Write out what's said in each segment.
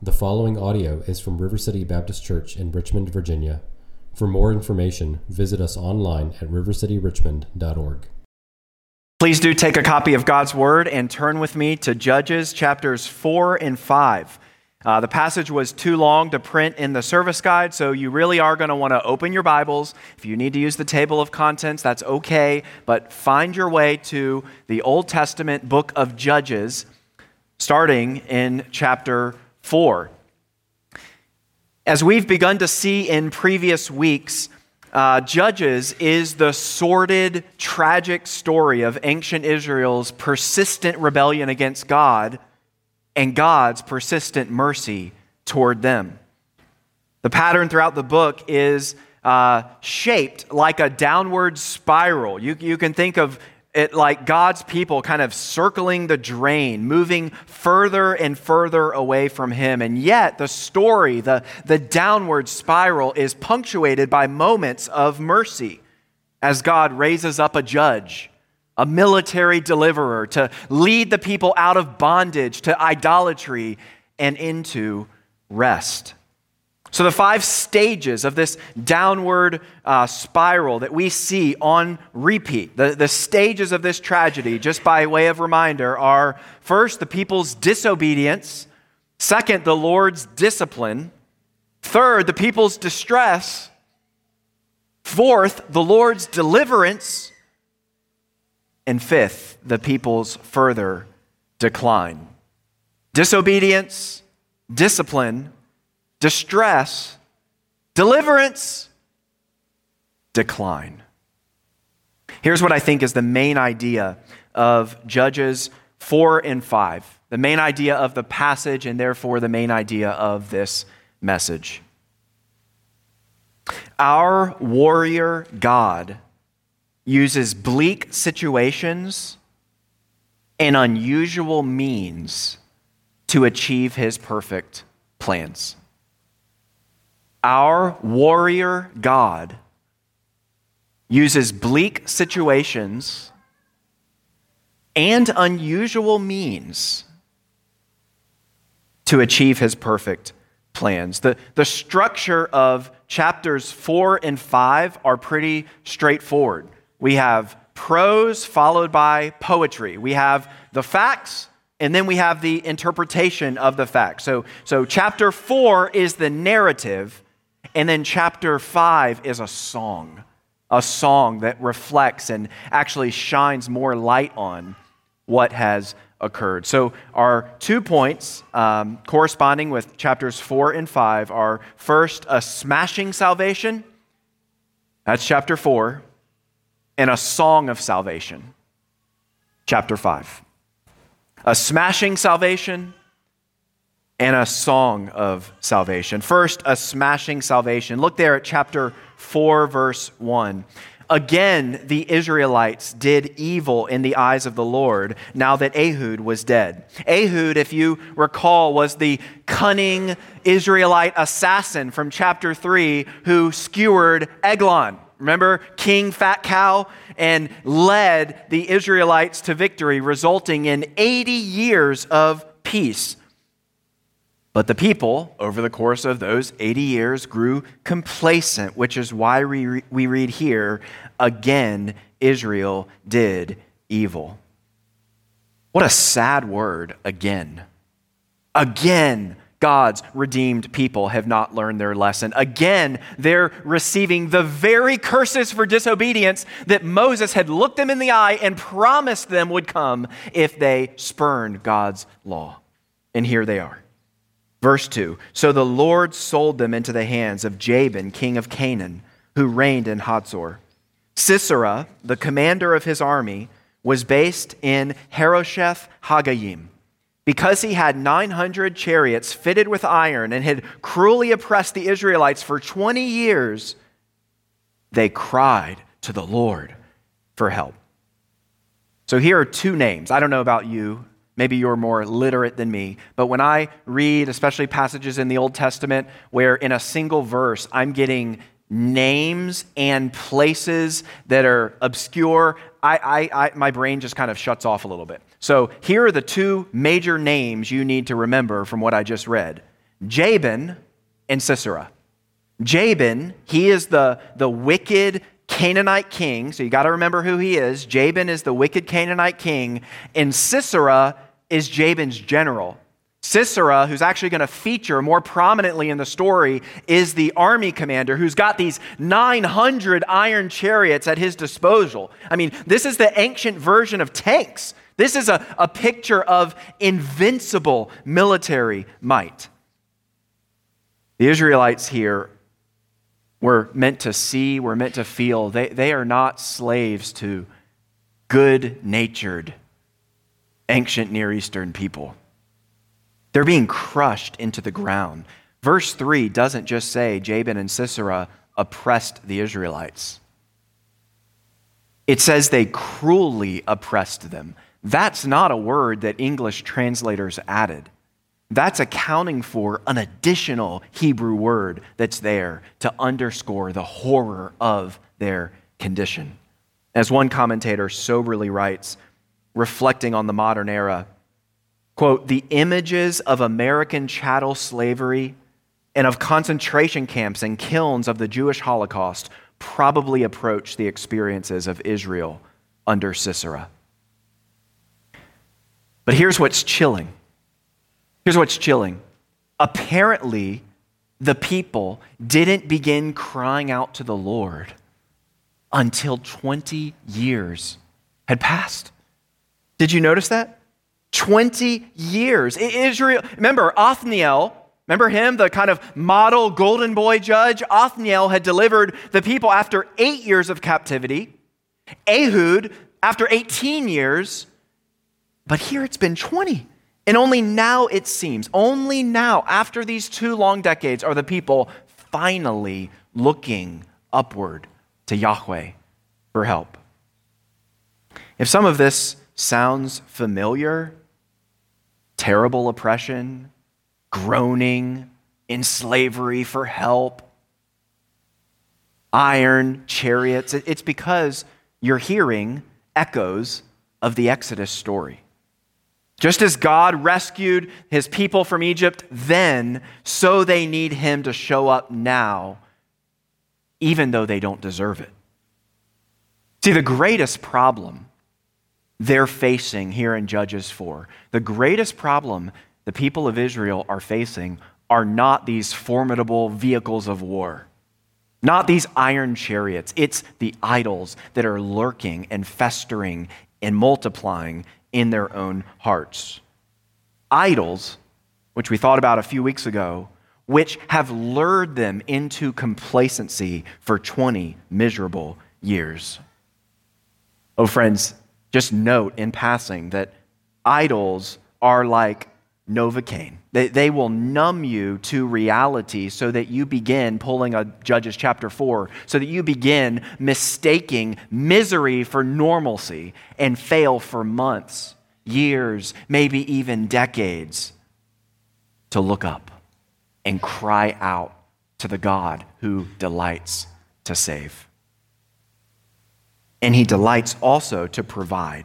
The following audio is from River City Baptist Church in Richmond, Virginia. For more information, visit us online at rivercityrichmond.org. Please do take a copy of God's Word and turn with me to Judges chapters 4 and 5. The passage was too long to print in the service guide, so you really are going to want to open your Bibles. If you need to use the table of contents, that's okay, but find your way to the Old Testament book of Judges, starting in chapter 4. As we've begun to see in previous weeks, Judges is the sordid, tragic story of ancient Israel's persistent rebellion against God and God's persistent mercy toward them. The pattern throughout the book is shaped like a downward spiral. You can think of it like God's people kind of circling the drain, moving further and further away from Him. And yet the story, the downward spiral, is punctuated by moments of mercy as God raises up a judge, a military deliverer, to lead the people out of bondage to idolatry and into rest. So the 5 stages of this downward spiral that we see on repeat, the stages of this tragedy, just by way of reminder, are first, the people's disobedience; second, the Lord's discipline; third, the people's distress; fourth, the Lord's deliverance; and fifth, the people's further decline. Disobedience, discipline, distress, deliverance, decline. Here's what I think is the main idea of Judges 4 and 5, the main idea of the passage, and therefore the main idea of this message. Our warrior God uses bleak situations and unusual means to achieve His perfect plans. Our warrior God uses bleak situations and unusual means to achieve His perfect plans. The structure of chapters 4 and 5 are pretty straightforward. We have prose followed by poetry. We have the facts, and then we have the interpretation of the facts. So chapter 4 is the narrative, and then chapter 5 is a song that reflects and actually shines more light on what has occurred. So our 2 points corresponding with chapters 4 and 5 are, first, a smashing salvation. That's chapter 4. And a song of salvation. Chapter 5. A smashing salvation and a song of salvation. First, a smashing salvation. Look there at chapter 4, verse 1. Again, the Israelites did evil in the eyes of the Lord, now that Ehud was dead. Ehud, if you recall, was the cunning Israelite assassin from chapter 3 who skewered Eglon. Remember, King Fat Cow, and led the Israelites to victory, resulting in 80 years of peace. But the people, over the course of those 80 years, grew complacent, which is why we read here, again, Israel did evil. What a sad word, again. Again, God's redeemed people have not learned their lesson. Again, they're receiving the very curses for disobedience that Moses had looked them in the eye and promised them would come if they spurned God's law. And here they are. Verse 2, so the Lord sold them into the hands of Jabin, king of Canaan, who reigned in Hatzor. Sisera, the commander of his army, was based in Harosheth Haggayim. Because he had 900 chariots fitted with iron and had cruelly oppressed the Israelites for 20 years, they cried to the Lord for help. So here are 2 names. I don't know about you. Maybe you're more literate than me. But when I read, especially passages in the Old Testament, where in a single verse I'm getting names and places that are obscure, my brain just kind of shuts off a little bit. So here are the 2 major names you need to remember from what I just read. Jabin and Sisera. Jabin, he is the wicked Canaanite king, so you got to remember who he is. Jabin is the wicked Canaanite king, and Sisera is Jabin's general. Sisera, who's actually going to feature more prominently in the story, is the army commander who's got these 900 iron chariots at his disposal. I mean, this is the ancient version of tanks. This is a picture of invincible military might. The Israelites here were meant to see, were meant to feel. They are not slaves to good-natured, ancient Near Eastern people. They're being crushed into the ground. Verse 3 doesn't just say Jabin and Sisera oppressed the Israelites. It says they cruelly oppressed them. That's not a word that English translators added. That's accounting for an additional Hebrew word that's there to underscore the horror of their condition. As one commentator soberly writes, reflecting on the modern era, quote, "The images of American chattel slavery and of concentration camps and kilns of the Jewish Holocaust probably approach the experiences of Israel under Sisera." But here's what's chilling. Apparently, the people didn't begin crying out to the Lord until 20 years had passed. Did you notice that? 20 years. Israel, remember Othniel, remember him, the kind of model golden boy judge? Othniel had delivered the people after 8 years of captivity. Ehud after 18 years. But here it's been 20. And only now it seems, only now, after these 2 long decades, are the people finally looking upward to Yahweh for help. If some of this sounds familiar, terrible oppression, groaning in slavery for help, iron chariots, it's because you're hearing echoes of the Exodus story. Just as God rescued his people from Egypt then, so they need him to show up now, even though they don't deserve it. See, the greatest problem they're facing here in Judges 4, the greatest problem the people of Israel are facing are not these formidable vehicles of war, not these iron chariots. It's the idols that are lurking and festering and multiplying in their own hearts. Idols, which we thought about a few weeks ago, which have lured them into complacency for 20 miserable years. Oh, friends, just note in passing that idols are like Novocaine. They will numb you to reality so that you begin pulling a Judges chapter 4, so that you begin mistaking misery for normalcy and fail for months, years, maybe even decades to look up and cry out to the God who delights to save. And he delights also to provide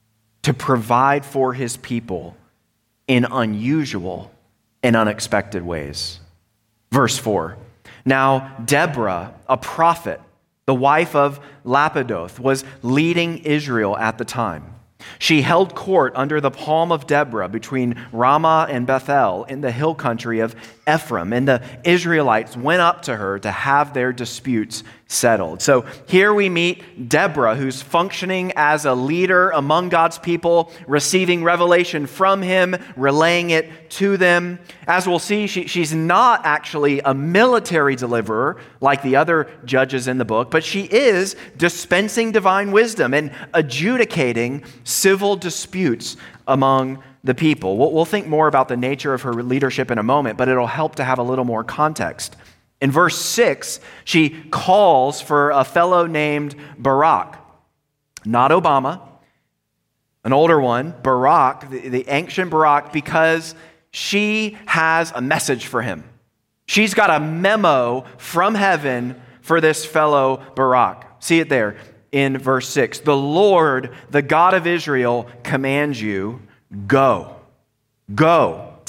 for his people in unusual and unexpected ways. Verse 4, now Deborah, a prophet, the wife of Lapidoth, was leading Israel at the time. She held court under the palm of Deborah between Ramah and Bethel in the hill country of Ephraim, and the Israelites went up to her to have their disputes settled. So here we meet Deborah, who's functioning as a leader among God's people, receiving revelation from him, relaying it to them. As we'll see, she's not actually a military deliverer like the other judges in the book, but she is dispensing divine wisdom and adjudicating civil disputes among the people. We'll think more about the nature of her leadership in a moment, but it'll help to have a little more context. In verse 6, she calls for a fellow named Barak, not Obama, an older one, Barak, the ancient Barak, because she has a message for him. She's got a memo from heaven for this fellow Barak. See it there in verse 6. The Lord, the God of Israel, commands you, go,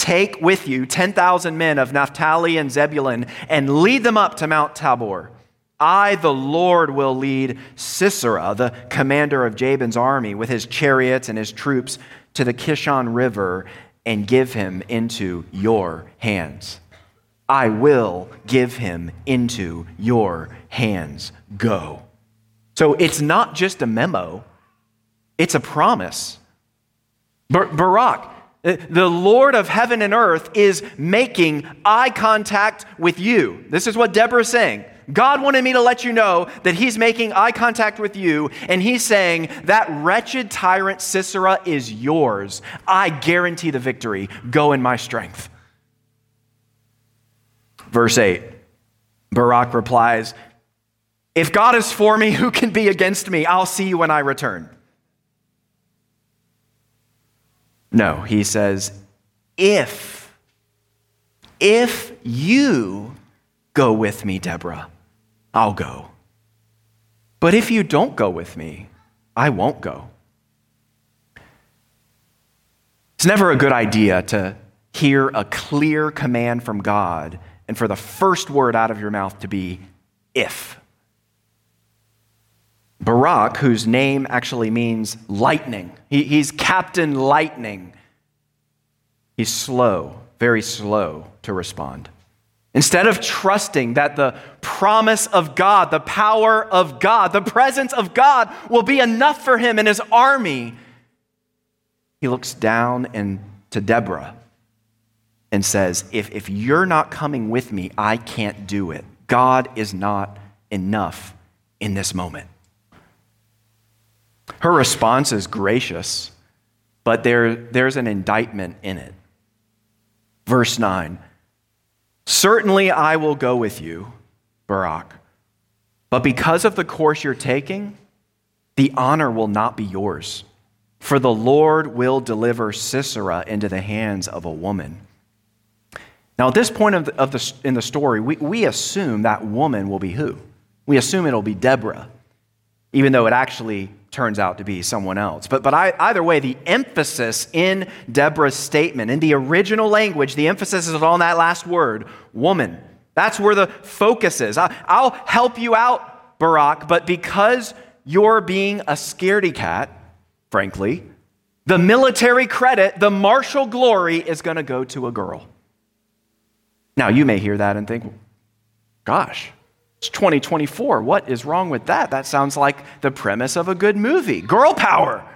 take with you 10,000 men of Naphtali and Zebulun and lead them up to Mount Tabor. I, the Lord, will lead Sisera, the commander of Jabin's army, with his chariots and his troops to the Kishon River and give him into your hands. I will give him into your hands. Go. So it's not just a memo, it's a promise. Barak, the Lord of heaven and earth, is making eye contact with you. This is what Deborah's saying. God wanted me to let you know that he's making eye contact with you, and he's saying, that wretched tyrant Sisera is yours. I guarantee the victory. Go in my strength. Verse 8, Barak replies, if God is for me, who can be against me? I'll see you when I return. No, he says, if you go with me, Deborah, I'll go. But if you don't go with me, I won't go. It's never a good idea to hear a clear command from God and for the first word out of your mouth to be, if. Barak, whose name actually means lightning, he's Captain Lightning. He's slow, very slow to respond. Instead of trusting that the promise of God, the power of God, the presence of God will be enough for him and his army, he looks down to Deborah and says, if you're not coming with me, I can't do it. God is not enough in this moment. Her response is gracious, but there's an indictment in it. Verse 9, certainly I will go with you, Barak, but because of the course you're taking, the honor will not be yours, for the Lord will deliver Sisera into the hands of a woman. Now, at this point in the story, we assume that woman will be who? We assume it'll be Deborah, even though it actually turns out to be someone else. But either way, the emphasis in Deborah's statement, in the original language, the emphasis is on that last word, woman. That's where the focus is. I'll help you out, Barak, but because you're being a scaredy cat, frankly, the military credit, the martial glory is going to go to a girl. Now, you may hear that and think, gosh, it's 2024. What is wrong with that? That sounds like the premise of a good movie. Girl power.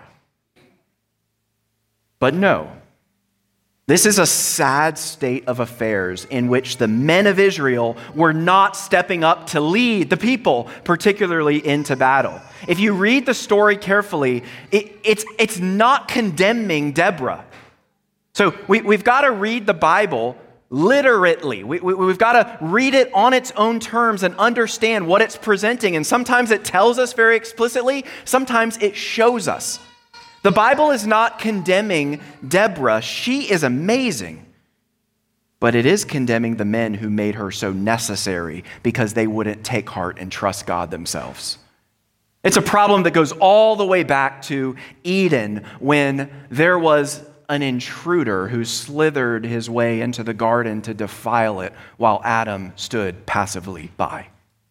But no. This is a sad state of affairs in which the men of Israel were not stepping up to lead the people, particularly into battle. If you read the story carefully, it's not condemning Deborah. So we've got to read the Bible literally. We've got to read it on its own terms and understand what it's presenting. And sometimes it tells us very explicitly, sometimes it shows us. The Bible is not condemning Deborah. She is amazing. But it is condemning the men who made her so necessary because they wouldn't take heart and trust God themselves. It's a problem that goes all the way back to Eden when there was an intruder who slithered his way into the garden to defile it while Adam stood passively by,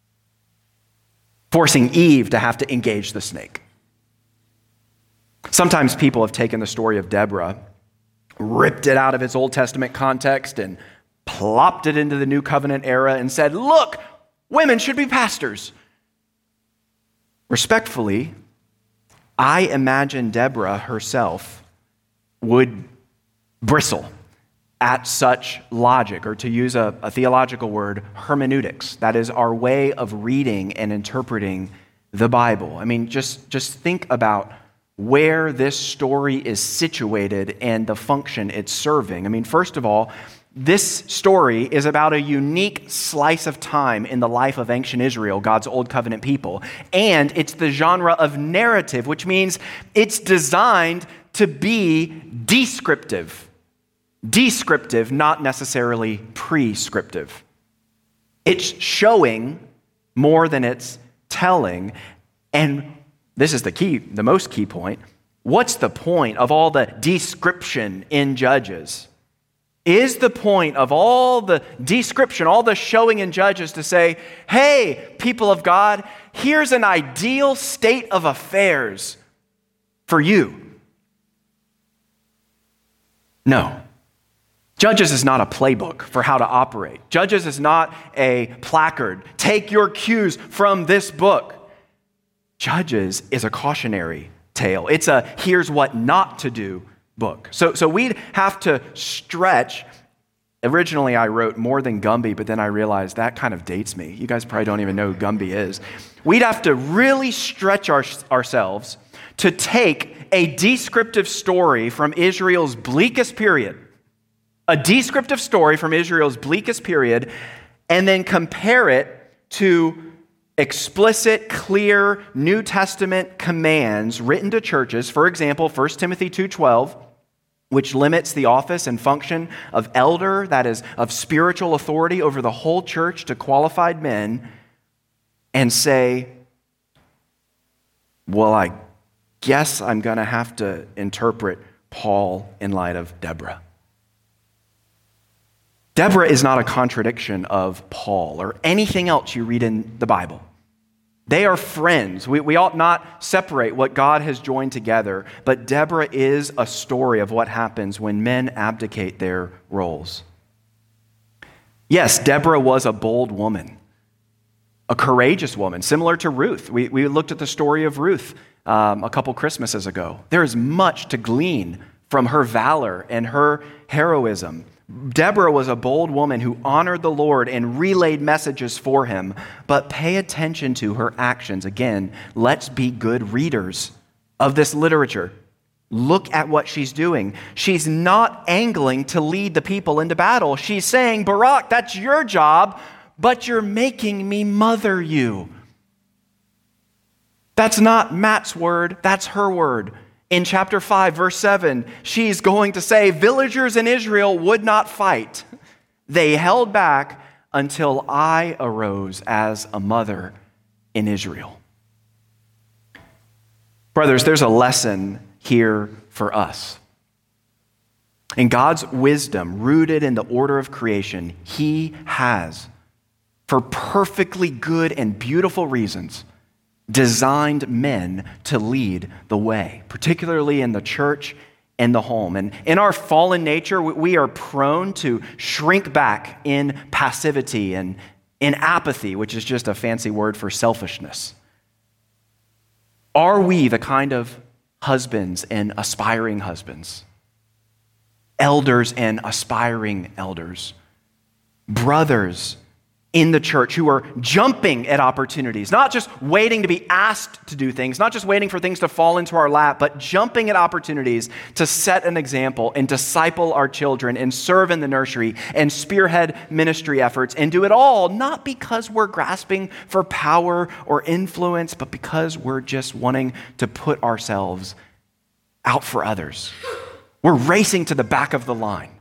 forcing Eve to have to engage the snake. Sometimes people have taken the story of Deborah, ripped it out of its Old Testament context, and plopped it into the New Covenant era and said, look, women should be pastors. Respectfully, I imagine Deborah herself would bristle at such logic, or to use a theological word, hermeneutics. That is our way of reading and interpreting the Bible. I mean, just think about where this story is situated and the function it's serving. I mean, first of all, this story is about a unique slice of time in the life of ancient Israel, God's Old Covenant people. And it's the genre of narrative, which means it's designed to be descriptive. Descriptive, not necessarily prescriptive. It's showing more than it's telling. And this is the most key point. What's the point of all the description in Judges? Is the point of all the description, all the showing in Judges to say, hey, people of God, here's an ideal state of affairs for you? No. Judges is not a playbook for how to operate. Judges is not a placard. Take your cues from this book. Judges is a cautionary tale. It's a here's what not to do book. So we'd have to stretch. Originally, I wrote more than Gumby, but then I realized that kind of dates me. You guys probably don't even know who Gumby is. We'd have to really stretch ourselves to take a descriptive story from Israel's bleakest period, a descriptive story from Israel's bleakest period, and then compare it to explicit, clear New Testament commands written to churches. For example, 1 Timothy 2:12, which limits the office and function of elder, that is, of spiritual authority over the whole church to qualified men, and say, well, I guess I'm going to have to interpret Paul in light of Deborah. Deborah is not a contradiction of Paul or anything else you read in the Bible. They are friends. We ought not separate what God has joined together, but Deborah is a story of what happens when men abdicate their roles. Yes, Deborah was a bold woman, a courageous woman, similar to Ruth. We looked at the story of Ruth a couple Christmases ago. There is much to glean from her valor and her heroism. Deborah was a bold woman who honored the Lord and relayed messages for him, but pay attention to her actions. Again, let's be good readers of this literature. Look at what she's doing. She's not angling to lead the people into battle. She's saying, Barak, that's your job, but you're making me mother you. That's not Matt's word, that's her word. In chapter 5, verse 7, she's going to say, villagers in Israel would not fight. They held back until I arose as a mother in Israel. Brothers, there's a lesson here for us. In God's wisdom, rooted in the order of creation, He has, for perfectly good and beautiful reasons, designed men to lead the way, particularly in the church and the home. And in our fallen nature, we are prone to shrink back in passivity and in apathy, which is just a fancy word for selfishness. Are we the kind of husbands and aspiring husbands, elders and aspiring elders, brothers in the church who are jumping at opportunities, not just waiting to be asked to do things, not just waiting for things to fall into our lap, but jumping at opportunities to set an example and disciple our children and serve in the nursery and spearhead ministry efforts and do it all, not because we're grasping for power or influence, but because we're just wanting to put ourselves out for others. We're racing to the back of the line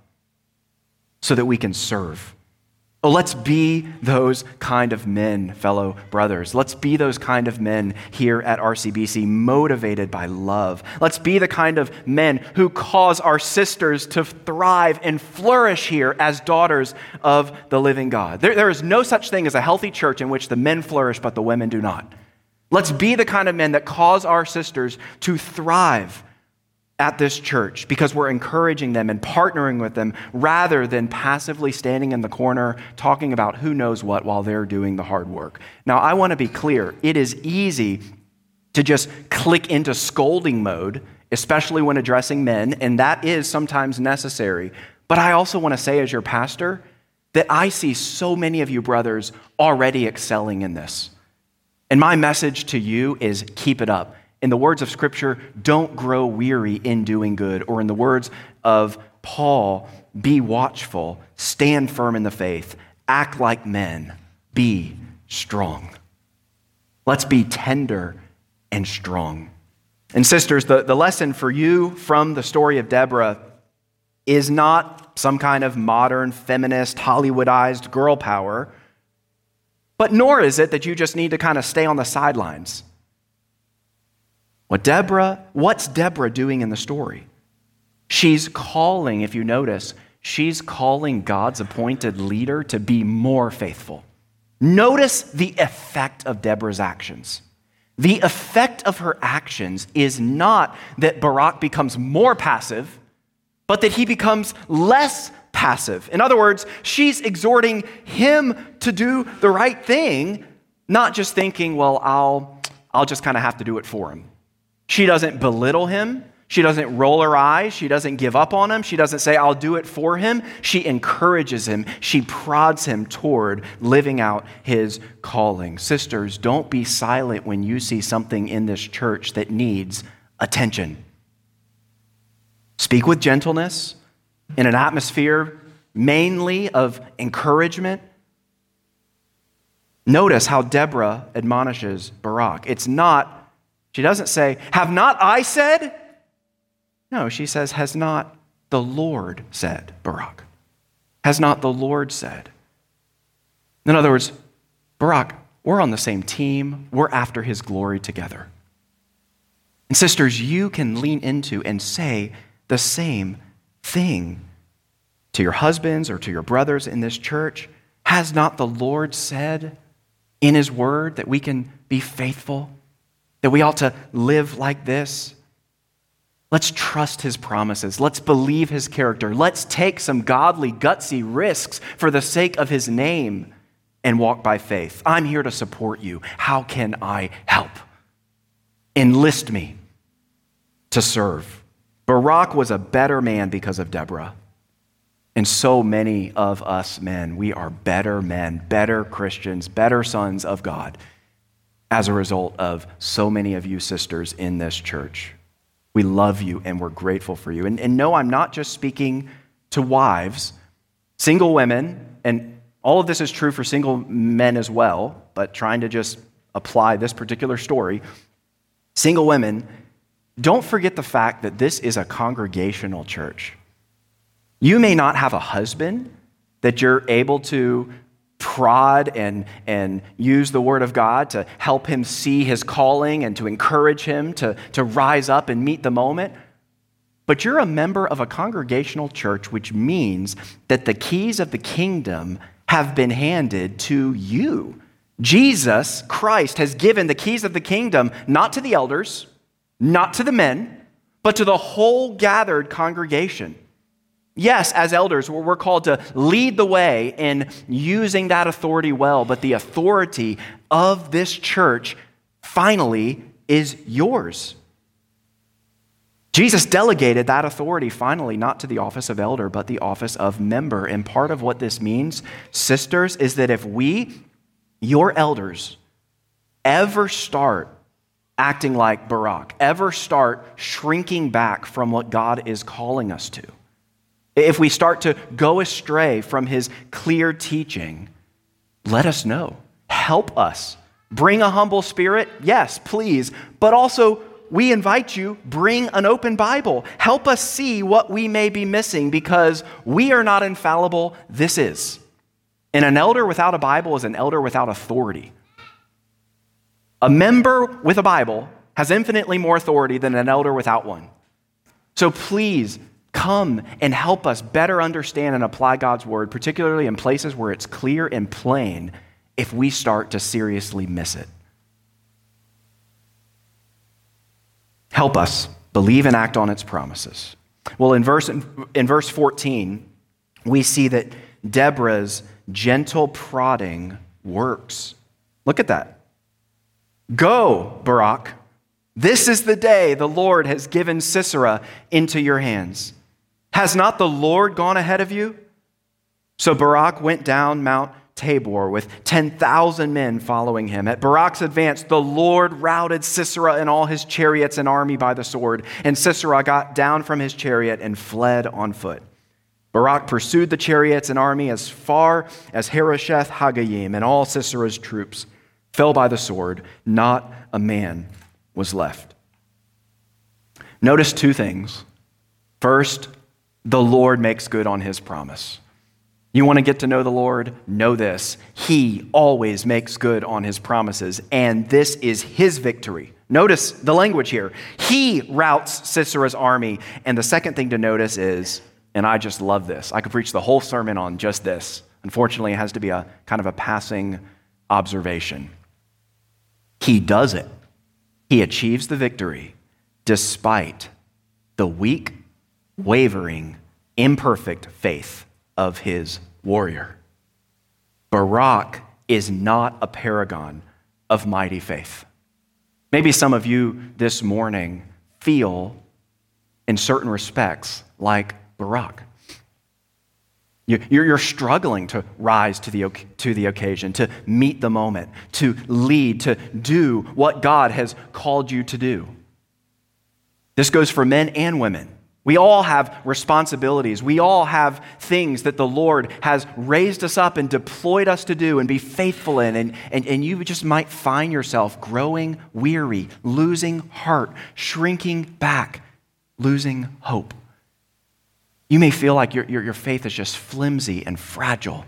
so that we can serve. Oh, let's be those kind of men, fellow brothers. Let's be those kind of men here at RCBC, motivated by love. Let's be the kind of men who cause our sisters to thrive and flourish here as daughters of the living God. There is no such thing as a healthy church in which the men flourish but the women do not. Let's be the kind of men that cause our sisters to thrive at this church because we're encouraging them and partnering with them rather than passively standing in the corner talking about who knows what while they're doing the hard work. Now, I want to be clear. It is easy to just click into scolding mode, especially when addressing men, and that is sometimes necessary. But I also want to say as your pastor that I see so many of you brothers already excelling in this. And my message to you is keep it up. In the words of Scripture, don't grow weary in doing good. Or in the words of Paul, be watchful, stand firm in the faith, act like men, be strong. Let's be tender and strong. And sisters, the lesson for you from the story of Deborah is not some kind of modern, feminist, Hollywoodized girl power, but nor is it that you just need to kind of stay on the sidelines. What's Deborah doing in the story? She's calling, if you notice, she's calling God's appointed leader to be more faithful. Notice the effect of Deborah's actions. The effect of her actions is not that Barak becomes more passive, but that he becomes less passive. In other words, she's exhorting him to do the right thing, not just thinking, well, I'll just kind of have to do it for him. She doesn't belittle him. She doesn't roll her eyes. She doesn't give up on him. She doesn't say, I'll do it for him. She encourages him. She prods him toward living out his calling. Sisters, don't be silent when you see something in this church that needs attention. Speak with gentleness in an atmosphere mainly of encouragement. Notice how Deborah admonishes Barak. She doesn't say, have not I said? No, she says, has not the Lord said, Barak? Has not the Lord said? In other words, Barak, we're on the same team. We're after his glory together. And sisters, you can lean into and say the same thing to your husbands or to your brothers in this church. Has not the Lord said in his word that we can be faithful, that we ought to live like this? Let's trust his promises. Let's believe his character. Let's take some godly, gutsy risks for the sake of his name and walk by faith. I'm here to support you. How can I help? Enlist me to serve. Barak was a better man because of Deborah. And so many of us men, we are better men, better Christians, better sons of God as a result of so many of you sisters in this church. We love you and we're grateful for you. And no, I'm not just speaking to wives, single women, and all of this is true for single men as well, but trying to just apply this particular story. Single women, don't forget the fact that this is a congregational church. You may not have a husband that you're able to prod and use the word of God to help him see his calling and to encourage him to rise up and meet the moment. But you're a member of a congregational church, which means that the keys of the kingdom have been handed to you. Jesus Christ has given the keys of the kingdom not to the elders, not to the men, but to the whole gathered congregation. Yes, as elders, we're called to lead the way in using that authority well, but the authority of this church finally is yours. Jesus delegated that authority finally not to the office of elder, but the office of member. And part of what this means, sisters, is that if we, your elders, ever start acting like Barak, ever start shrinking back from what God is calling us to, if we start to go astray from his clear teaching, let us know. Help us. Bring a humble spirit, yes, please. But also, we invite you, bring an open Bible. Help us see what we may be missing because we are not infallible. This is. And an elder without a Bible is an elder without authority. A member with a Bible has infinitely more authority than an elder without one. So please, come and help us better understand and apply God's word, particularly in places where it's clear and plain if we start to seriously miss it. Help us believe and act on its promises. Well, in verse 14, we see that Deborah's gentle prodding works. Look at that. Go, Barak. This is the day the Lord has given Sisera into your hands. Has not the Lord gone ahead of you? So Barak went down Mount Tabor with 10,000 men following him. At Barak's advance, the Lord routed Sisera and all his chariots and army by the sword. And Sisera got down from his chariot and fled on foot. Barak pursued the chariots and army as far as Harosheth Haggayim, and all Sisera's troops fell by the sword. Not a man was left. Notice two things. First, the Lord makes good on his promise. You want to get to know the Lord? Know this. He always makes good on his promises, and this is his victory. Notice the language here. He routs Sisera's army, and the second thing to notice is and I just love this. I could preach the whole sermon on just this. Unfortunately, it has to be a kind of a passing observation. He does it. He achieves the victory despite the weak, wavering, imperfect faith of his warrior. Barak is not a paragon of mighty faith. Maybe some of you this morning feel, in certain respects, like Barak. You're struggling to rise to the occasion, to meet the moment, to lead, to do what God has called you to do. This goes for men and women. We all have responsibilities. We all have things that the Lord has raised us up and deployed us to do and be faithful in. And you just might find yourself growing weary, losing heart, shrinking back, losing hope. You may feel like your faith is just flimsy and fragile.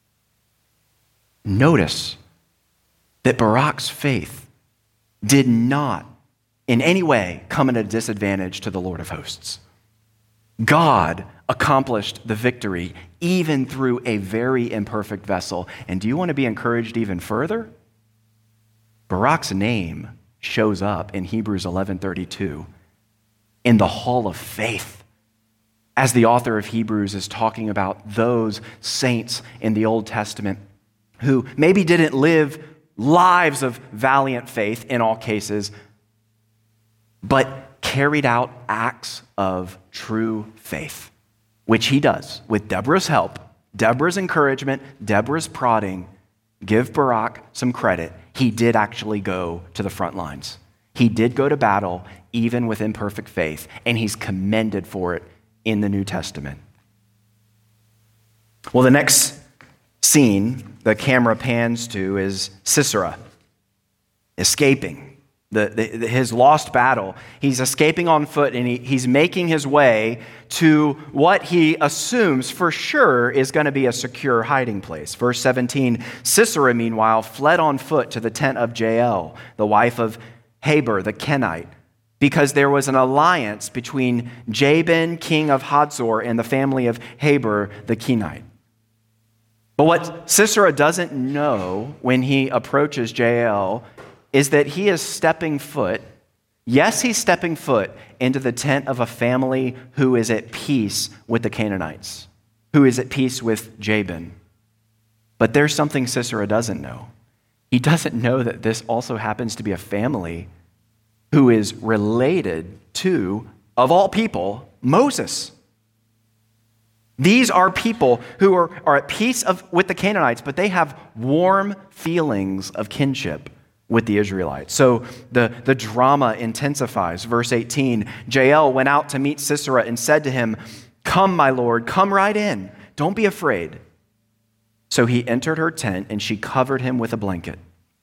Notice that Barak's faith did not in any way come at a disadvantage to the Lord of hosts. God accomplished the victory even through a very imperfect vessel. And do you want to be encouraged even further? Barak's name shows up in Hebrews 11:32 in the hall of faith, as the author of Hebrews is talking about those saints in the Old Testament who maybe didn't live lives of valiant faith in all cases, but carried out acts of true faith, which he does with Deborah's help, Deborah's encouragement, Deborah's prodding. Give Barak some credit. He did actually go to the front lines. He did go to battle, even with imperfect faith, and he's commended for it in the New Testament. Well, the next scene the camera pans to is Sisera escaping his lost battle. He's escaping on foot, and he's making his way to what he assumes for sure is going to be a secure hiding place. Verse 17, Sisera, meanwhile, fled on foot to the tent of Jael, the wife of Heber the Kenite, because there was an alliance between Jabin, king of Hazor, and the family of Heber the Kenite. But what Sisera doesn't know when he approaches Jael is that he is stepping foot, yes, he's stepping foot into the tent of a family who is at peace with the Canaanites, who is at peace with Jabin. But there's something Sisera doesn't know. He doesn't know that this also happens to be a family who is related to, of all people, Moses. These are people who are at peace with the Canaanites, but they have warm feelings of kinship with the Israelites. So the drama intensifies. Verse 18, Jael went out to meet Sisera and said to him, "Come, my lord, come right in. Don't be afraid." So he entered her tent, and she covered him with a blanket.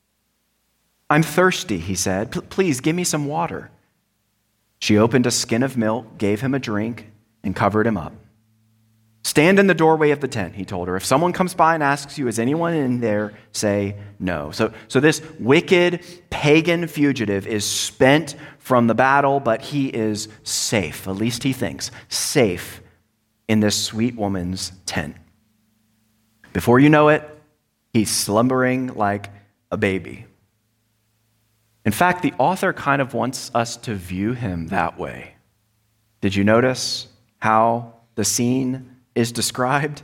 "I'm thirsty," he said. "Please give me some water." She opened a skin of milk, gave him a drink, and covered him up. "Stand in the doorway of the tent," he told her. "If someone comes by and asks you, 'Is anyone in there?' say no." So this wicked pagan fugitive is spent from the battle, but he is safe, at least he thinks, safe in this sweet woman's tent. Before you know it, he's slumbering like a baby. In fact, the author kind of wants us to view him that way. Did you notice how the scene is described?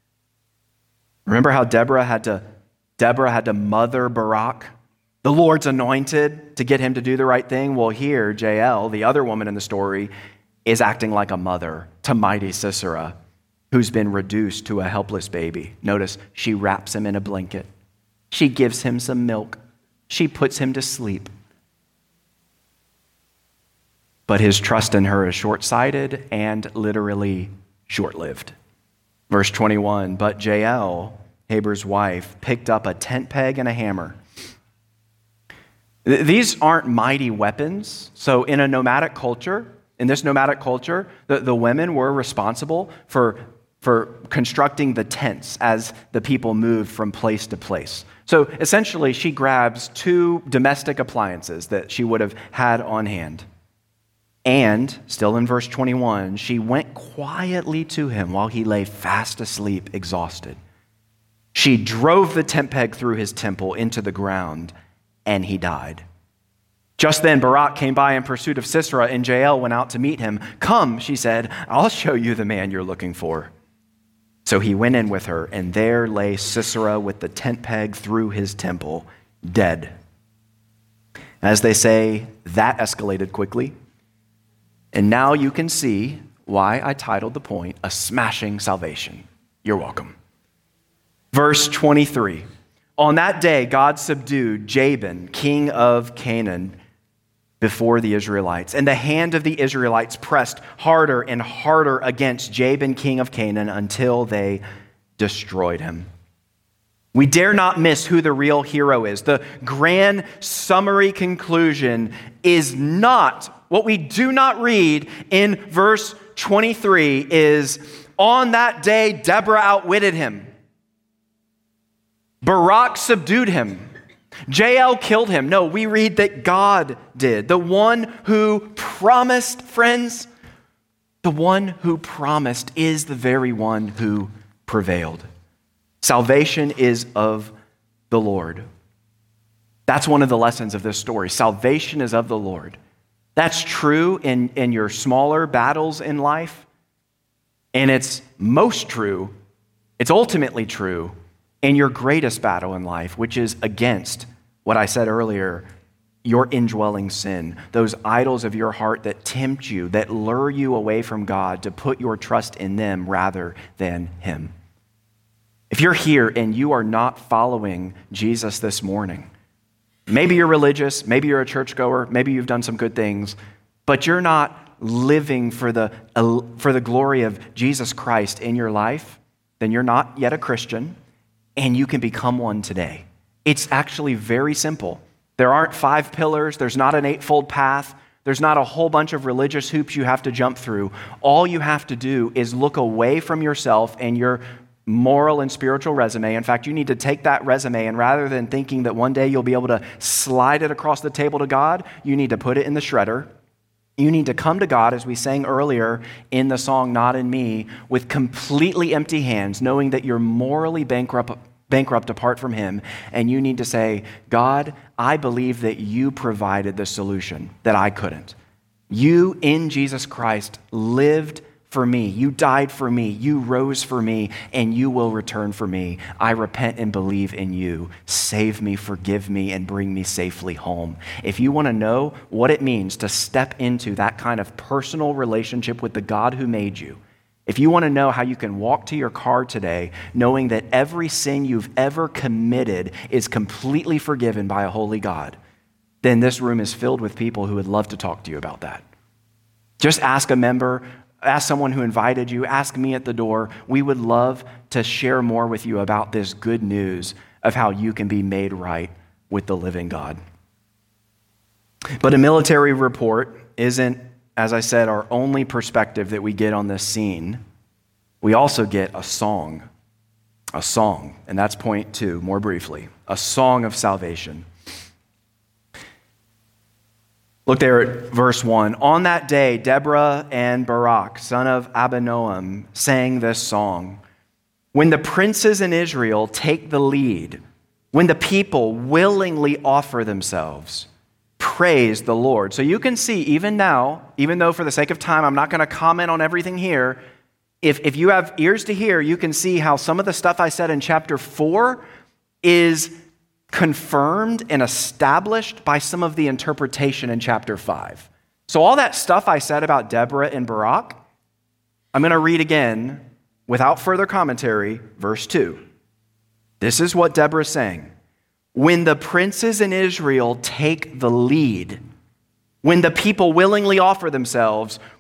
Remember how Deborah had to mother Barak, the Lord's anointed, to get him to do the right thing? Well, here, Jael, the other woman in the story, is acting like a mother to mighty Sisera, who's been reduced to a helpless baby. Notice, she wraps him in a blanket. She gives him some milk. She puts him to sleep. But his trust in her is short-sighted and literally short-lived. Verse 21, but Jael, Heber's wife, picked up a tent peg and a hammer. These aren't mighty weapons. So in this nomadic culture, the women were responsible for constructing the tents as the people moved from place to place. So essentially, she grabs two domestic appliances that she would have had on hand. And, still in verse 21, she went quietly to him while he lay fast asleep, exhausted. She drove the tent peg through his temple into the ground, and he died. Just then Barak came by in pursuit of Sisera, and Jael went out to meet him. "Come," she said, "I'll show you the man you're looking for." So he went in with her, and there lay Sisera with the tent peg through his temple, dead. As they say, that escalated quickly. And now you can see why I titled the point, A Smashing Salvation. You're welcome. Verse 23. On that day, God subdued Jabin, king of Canaan, before the Israelites. And the hand of the Israelites pressed harder and harder against Jabin, king of Canaan, until they destroyed him. We dare not miss who the real hero is. The grand summary conclusion is not, what we do not read in verse 23 is, on that day, Deborah outwitted him. Barak subdued him. Jael killed him. No, we read that God did. The one who promised, friends, the one who promised is the very one who prevailed. Salvation is of the Lord. That's one of the lessons of this story. Salvation is of the Lord. That's true in your smaller battles in life. And it's most true, it's ultimately true in your greatest battle in life, which is against what I said earlier, your indwelling sin, those idols of your heart that tempt you, that lure you away from God to put your trust in them rather than Him. If you're here and you are not following Jesus this morning, maybe you're religious, maybe you're a churchgoer, maybe you've done some good things, but you're not living for the glory of Jesus Christ in your life, then you're not yet a Christian, and you can become one today. It's actually very simple. There aren't 5 pillars. There's not an 8-fold path. There's not a whole bunch of religious hoops you have to jump through. All you have to do is look away from yourself and your moral and spiritual resume. In fact, you need to take that resume, and rather than thinking that one day you'll be able to slide it across the table to God, you need to put it in the shredder. You need to come to God, as we sang earlier in the song, Not in Me, with completely empty hands, knowing that you're morally bankrupt apart from Him. And you need to say, God, I believe that you provided the solution that I couldn't. You, in Jesus Christ, lived for me. You died for me. You rose for me, and you will return for me. I repent and believe in you. Save me, forgive me, and bring me safely home. If you want to know what it means to step into that kind of personal relationship with the God who made you, if you want to know how you can walk to your car today knowing that every sin you've ever committed is completely forgiven by a holy God, then this room is filled with people who would love to talk to you about that. Just ask a member, ask someone who invited you, ask me at the door. We would love to share more with you about this good news of how you can be made right with the living God. But a military report isn't, as I said, our only perspective that we get on this scene. We also get a song, and that's point 2, more briefly, a song of salvation. Look there at verse 1. On that day, Deborah and Barak, son of Abinoam, sang this song. When the princes in Israel take the lead, when the people willingly offer themselves, praise the Lord. So you can see even now, even though for the sake of time, I'm not going to comment on everything here, if you have ears to hear, you can see how some of the stuff I said in chapter 4 is confirmed and established by some of the interpretation in chapter 5. So all that stuff I said about Deborah and Barak, I'm going to read again without further commentary, verse 2. This is what Deborah's saying. When the princes in Israel take the lead, when the people willingly offer themselves,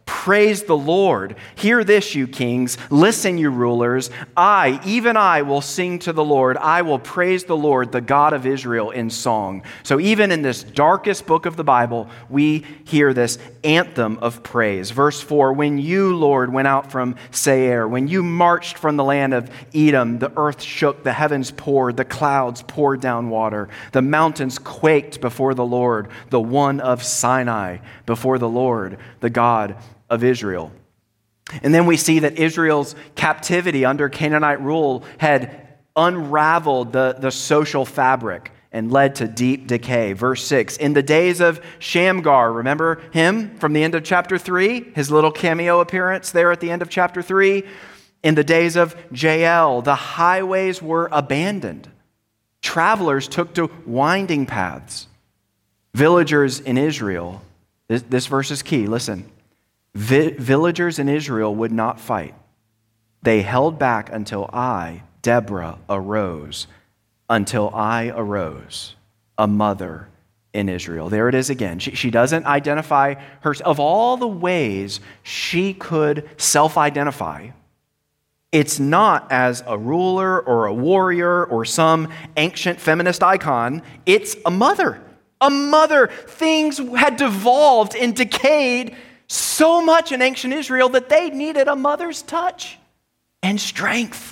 Praise the Lord. Hear this, you kings. Listen, you rulers. Even I, will sing to the Lord. I will praise the Lord, the God of Israel, in song. So even in this darkest book of the Bible, we hear this anthem of praise. Verse 4, when you, Lord, went out from Seir, when you marched from the land of Edom, the earth shook, the heavens poured, the clouds poured down water. The mountains quaked before the Lord, the one of Sinai, before the Lord, the God of Israel. And then we see that Israel's captivity under Canaanite rule had unraveled the social fabric and led to deep decay. Verse 6, in the days of Shamgar, remember him from the end of chapter 3? His little cameo appearance there at the end of chapter 3. In the days of Jael, the highways were abandoned. Travelers took to winding paths. Villagers in Israel, this verse is key, listen. Villagers in Israel would not fight. They held back until I, Deborah, arose. Until I arose, a mother in Israel. There it is again. She doesn't identify herself. Of all the ways she could self-identify, it's not as a ruler or a warrior or some ancient feminist icon. It's a mother. A mother. Things had devolved and decayed so much in ancient Israel that they needed a mother's touch and strength.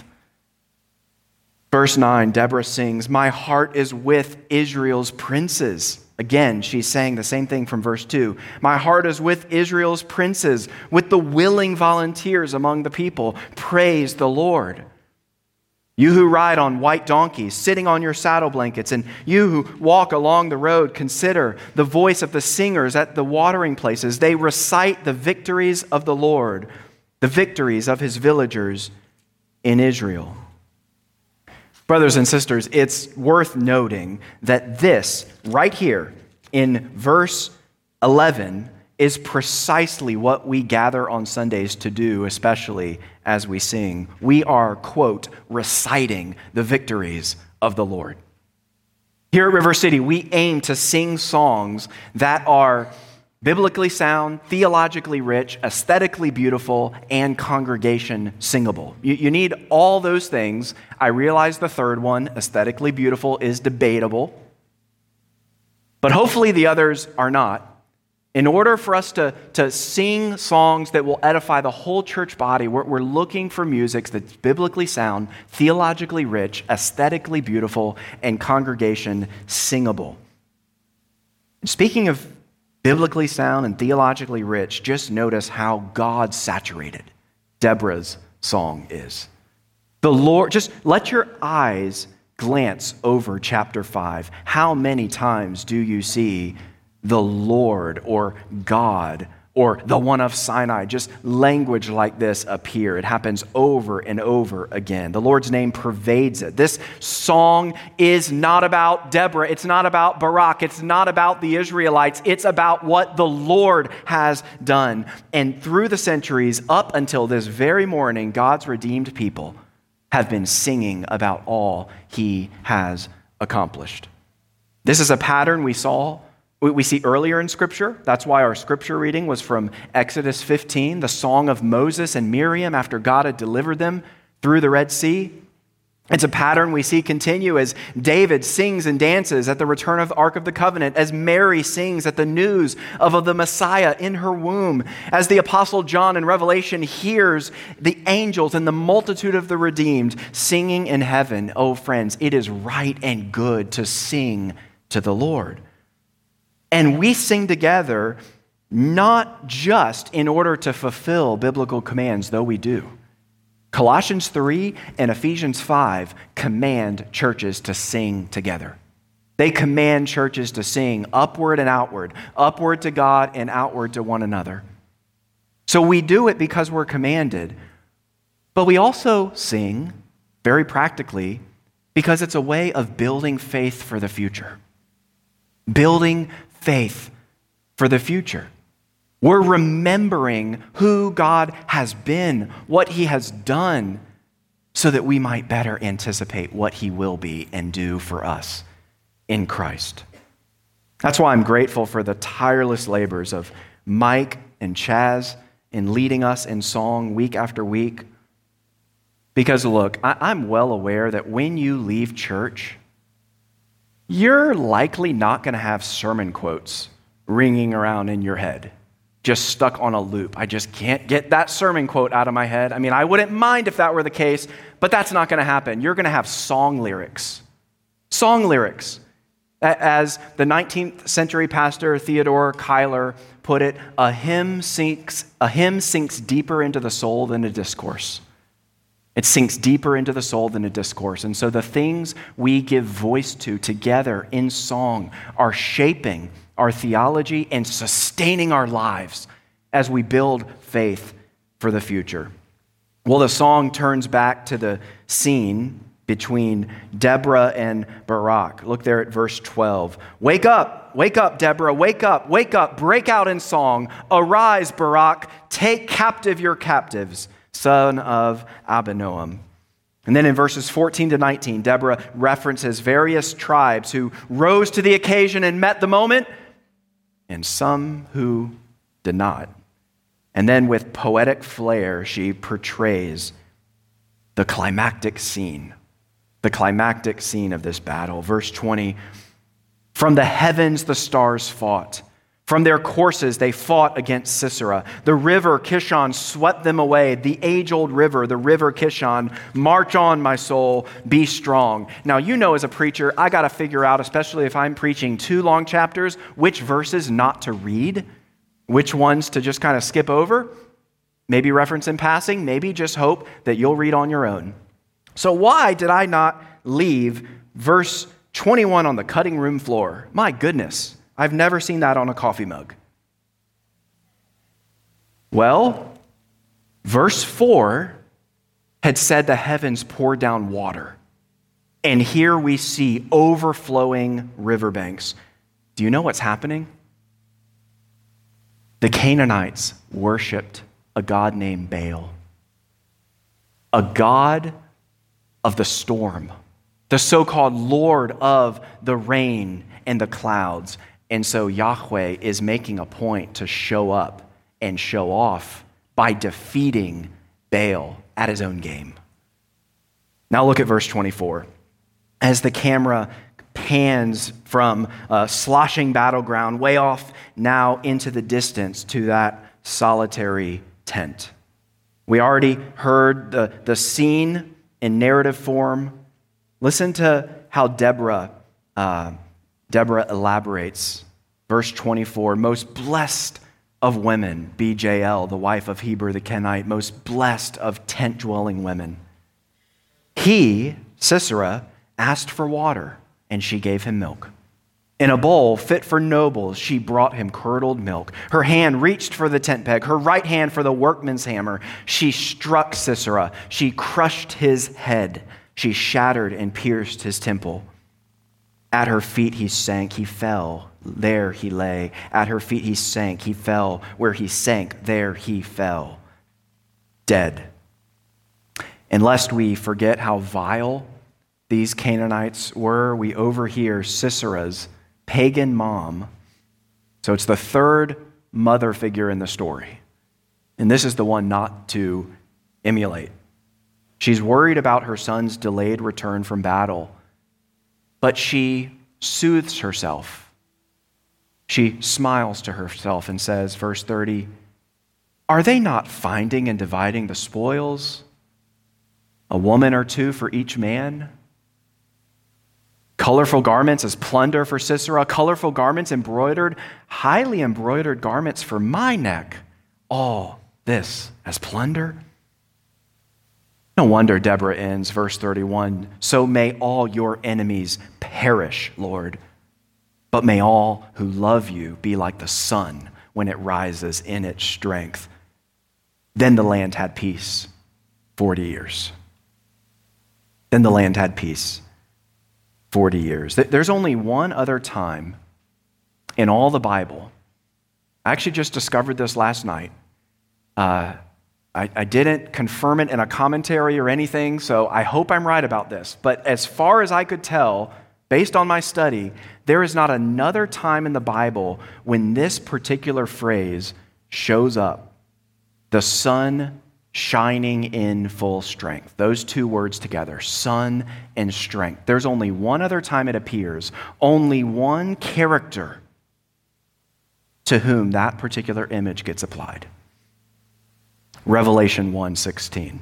Verse 9, Deborah sings, my heart is with Israel's princes. Again, she's saying the same thing from verse 2. My heart is with Israel's princes, with the willing volunteers among the people. Praise the Lord. You who ride on white donkeys, sitting on your saddle blankets, and you who walk along the road, consider the voice of the singers at the watering places. They recite the victories of the Lord, the victories of his villagers in Israel. Brothers and sisters, it's worth noting that this right here in verse 11 is precisely what we gather on Sundays to do, especially as we sing. We are, quote, reciting the victories of the Lord. Here at River City, we aim to sing songs that are biblically sound, theologically rich, aesthetically beautiful, and congregation singable. You need all those things. I realize the third one, aesthetically beautiful, is debatable. But hopefully the others are not. In order for us to sing songs that will edify the whole church body, we're looking for music that's biblically sound, theologically rich, aesthetically beautiful, and congregation singable. Speaking of biblically sound and theologically rich, just notice how God-saturated Deborah's song is. The Lord, just let your eyes glance over chapter 5. How many times do you see the Lord or God or the one of Sinai, just language like this appear? It happens over and over again. The Lord's name pervades it. This song is not about Deborah. It's not about Barak. It's not about the Israelites. It's about what the Lord has done. And through the centuries, up until this very morning, God's redeemed people have been singing about all he has accomplished. This is a pattern we see earlier in Scripture. That's why our Scripture reading was from Exodus 15, the song of Moses and Miriam after God had delivered them through the Red Sea. It's a pattern we see continue as David sings and dances at the return of the Ark of the Covenant, as Mary sings at the news of the Messiah in her womb, as the Apostle John in Revelation hears the angels and the multitude of the redeemed singing in heaven. Oh, friends, it is right and good to sing to the Lord. And we sing together not just in order to fulfill biblical commands, though we do. Colossians 3 and Ephesians 5 command churches to sing together. They command churches to sing upward and outward to God and outward to one another. So we do it because we're commanded, but we also sing, very practically, because it's a way of building faith for the future. Building faith for the future. We're remembering who God has been, what he has done, so that we might better anticipate what he will be and do for us in Christ. That's why I'm grateful for the tireless labors of Mike and Chaz in leading us in song week after week. Because look, I'm well aware that when you leave church, you're likely not going to have sermon quotes ringing around in your head, just stuck on a loop. I just can't get that sermon quote out of my head. I mean, I wouldn't mind if that were the case, but that's not going to happen. You're going to have song lyrics. Song lyrics. As the 19th century pastor Theodore Cuyler put it, a hymn sinks deeper into the soul than a discourse. It sinks deeper into the soul than a discourse. And so the things we give voice to together in song are shaping our theology and sustaining our lives as we build faith for the future. Well, the song turns back to the scene between Deborah and Barak. Look there at verse 12. Wake up, Deborah, wake up, break out in song. Arise, Barak, take captive your captives, son of Abinoam. And then in verses 14 to 19, Deborah references various tribes who rose to the occasion and met the moment, and some who did not. And then with poetic flair, she portrays the climactic scene of this battle. Verse 20, from the heavens the stars fought. From their courses they fought against Sisera. The river Kishon swept them away. The age-old river, the river Kishon. March on, my soul, be strong. Now, you know, as a preacher, I got to figure out, especially if I'm preaching 2 long chapters, which verses not to read, which ones to just kind of skip over, maybe reference in passing, maybe just hope that you'll read on your own. So why did I not leave verse 21 on the cutting room floor? My goodness. I've never seen that on a coffee mug. Well, verse 4 had said the heavens poured down water. And here we see overflowing riverbanks. Do you know what's happening? The Canaanites worshiped a god named Baal, a god of the storm, the so-called Lord of the rain and the clouds. And so Yahweh is making a point to show up and show off by defeating Baal at his own game. Now look at verse 24. As the camera pans from a sloshing battleground way off now into the distance to that solitary tent. We already heard the scene in narrative form. Listen to how Deborah elaborates. Verse 24, most blessed of women, BJL, the wife of Heber the Kenite, most blessed of tent-dwelling women. He, Sisera, asked for water, and she gave him milk. In a bowl fit for nobles, she brought him curdled milk. Her hand reached for the tent peg, her right hand for the workman's hammer. She struck Sisera. She crushed his head. She shattered and pierced his temple. At her feet he sank, he fell. There he lay. At her feet he sank, he fell. Where he sank, there he fell. Dead. And lest we forget how vile these Canaanites were, we overhear Sisera's pagan mom. So it's the third mother figure in the story. And this is the one not to emulate. She's worried about her son's delayed return from battle, but she soothes herself. She smiles to herself and says, verse 30, are they not finding and dividing the spoils? A woman or two for each man? Colorful garments as plunder for Sisera, colorful garments embroidered, highly embroidered garments for my neck. All this as plunder? No wonder Deborah ends, verse 31, so may all your enemies perish, Lord, but may all who love you be like the sun when it rises in its strength. Then the land had peace 40 years. Then the land had peace 40 years. There's only one other time in all the Bible. I actually just discovered this last night. I didn't confirm it in a commentary or anything, so I hope I'm right about this. But as far as I could tell, based on my study, there is not another time in the Bible when this particular phrase shows up the sun shining in full strength. Those two words together, sun and strength. There's only one other time it appears, only one character to whom that particular image gets applied. Revelation 1:16.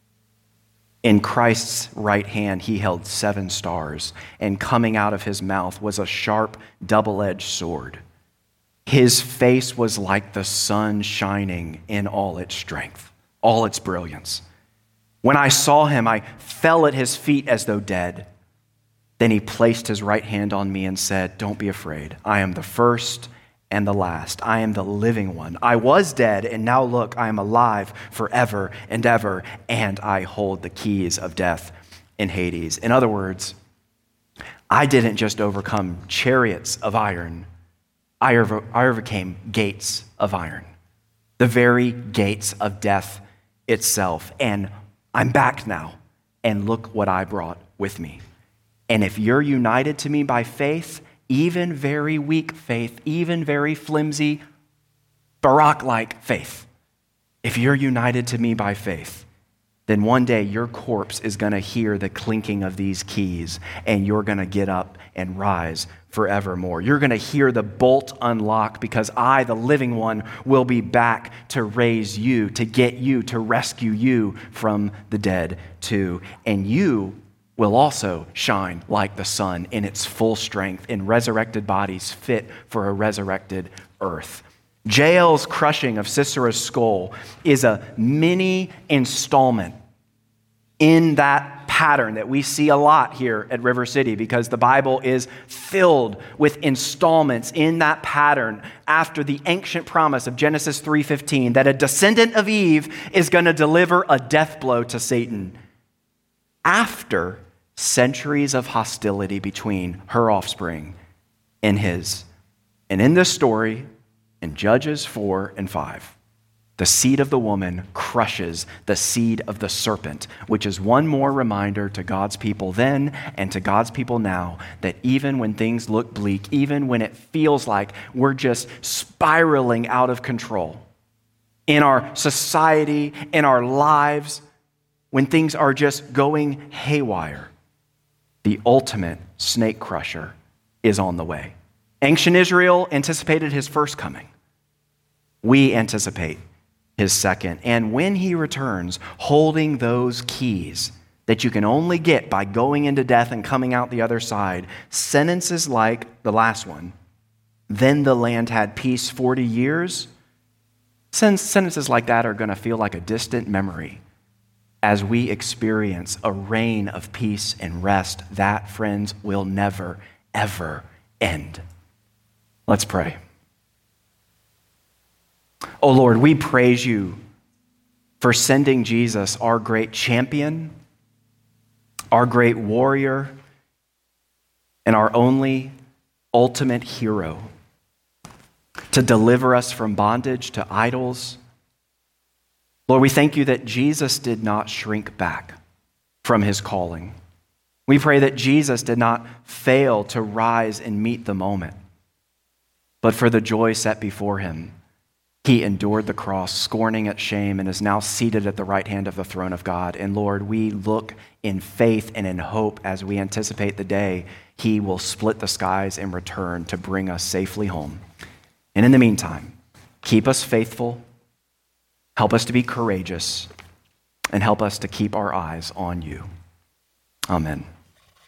In Christ's right hand, he held 7 stars, and coming out of his mouth was a sharp, double-edged sword. His face was like the sun shining in all its strength, all its brilliance. When I saw him, I fell at his feet as though dead. Then he placed his right hand on me and said, "Don't be afraid. I am the first and the last. I am the living one. I was dead, and now look, I am alive forever and ever, and I hold the keys of death and Hades." In other words, I didn't just overcome chariots of iron. I overcame gates of iron, the very gates of death itself. And I'm back now, and look what I brought with me. And if you're united to me by faith, even very weak faith, even very flimsy, Barak-like faith, if you're united to me by faith, then one day your corpse is going to hear the clinking of these keys, and you're going to get up and rise forevermore. You're going to hear the bolt unlock, because I, the living one, will be back to raise you, to get you, to rescue you from the dead too. And you will also shine like the sun in its full strength, in resurrected bodies fit for a resurrected earth. Jael's crushing of Sisera's skull is a mini installment in that pattern that we see a lot here at River City, because the Bible is filled with installments in that pattern after the ancient promise of Genesis 3:15 that a descendant of Eve is going to deliver a death blow to Satan after centuries of hostility between her offspring and his. And in this story, in Judges 4 and 5, the seed of the woman crushes the seed of the serpent, which is one more reminder to God's people then and to God's people now that even when things look bleak, even when it feels like we're just spiraling out of control in our society, in our lives, when things are just going haywire, the ultimate snake crusher is on the way. Ancient Israel anticipated his first coming. We anticipate his second. And when he returns, holding those keys that you can only get by going into death and coming out the other side, sentences like the last one, "Then the land had peace 40 years," sentences like that are going to feel like a distant memory as we experience a reign of peace and rest that, friends, will never, ever end. Let's pray. Oh Lord, we praise you for sending Jesus, our great champion, our great warrior, and our only ultimate hero, to deliver us from bondage to idols. Lord, we thank you that Jesus did not shrink back from his calling. We pray that Jesus did not fail to rise and meet the moment, but for the joy set before him, he endured the cross, scorning its shame, and is now seated at the right hand of the throne of God. And Lord, we look in faith and in hope as we anticipate the day he will split the skies and return to bring us safely home. And in the meantime, keep us faithful, help us to be courageous, and help us to keep our eyes on you. Amen.